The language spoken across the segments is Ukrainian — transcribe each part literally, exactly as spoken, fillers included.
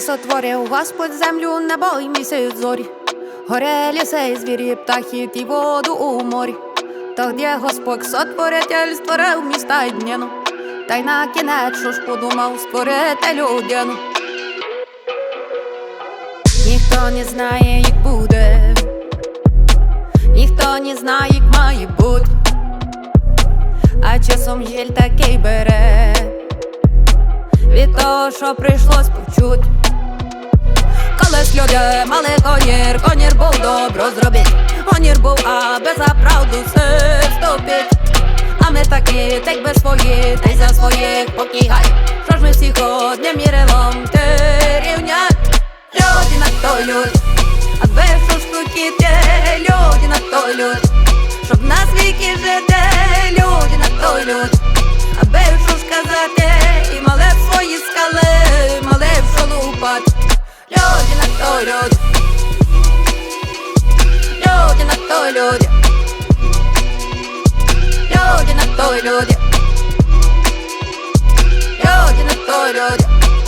сотворив Господь землю, небо й місяць зорі, горе, ліси, і звірі, птахи і воду у морі. Тоді Господь сотворитель створив міста й днину, та й на кінець що ж подумав створити людину. Ніхто не знає, як буде, ніхто не знає, як має бути, а часом жаль такий бере від того, що прийшлось почуть. Колись люди мали гонір, гонір був добро зробить, гонір був, аби за правду все вступить. А ми такі, так би свої, та й за своїх покігай. Що ж ми всіх одним мірилом ти рівнять? Люди на той люд, а ви що ж хотіте? Люди на той люд, щоб нас віки жити. Люди на той люд, аби що ж казати, і мали б свої скали, мали б що лупать. Люди на той люд, люди на той люд, люди на той люд, люди на той люд.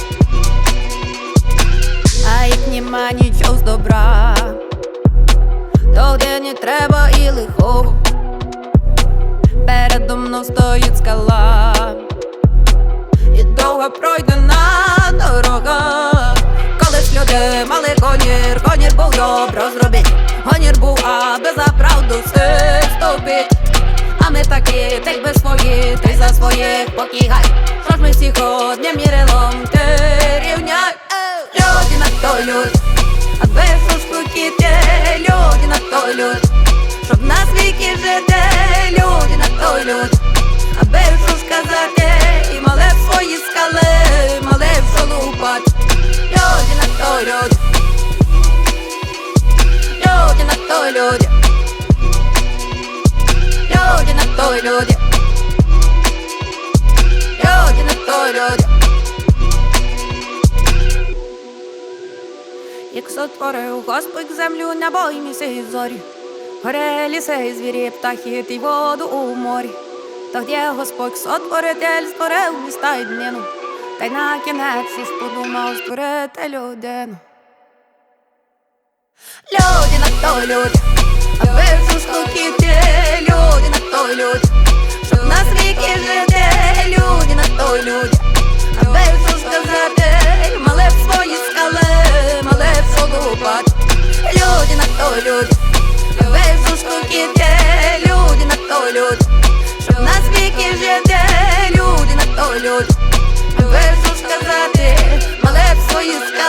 А як нема нічого з добра, тоді не треба і лихого. Передо мною стоїть скала, і довго пройдена дорога. Колись люди мали гонір, гонір був добро зробить, гонір був, аби за правду все вступить. А ми такі, так би свої, та й за своїх покігай. Що ж ми всіх одним мірилом ти рівняй? Люди на той люд, а ви що ж хотіте? Люди на той люд, щоб нас віки жити. Люди на той люд, аби що ж казати, і мали б свої скали, мали б що лупать. Люди на той люд, люди на той люд, люди на той люд, люди на той люд. Як сотворив Господь землю, небо й місяць зорі, горе, ліси, і звірі, птахи і воду у морі. Тоді Господь сотворитель створив міста й днину, та й на кінець що ж подумав створити людину. Люди на той люд, а ви що ж хотіте? Люди на той люд, щоб нас віки жити. Люди на той люд, а ви що ж казати, мали б свої скали, мали б що лупать. Люди на той люд, а ви що ж хотіте? Люди на той люд, щоб нас віки жити. Люди на той люд, а ви що ж казати, мали б свої скали.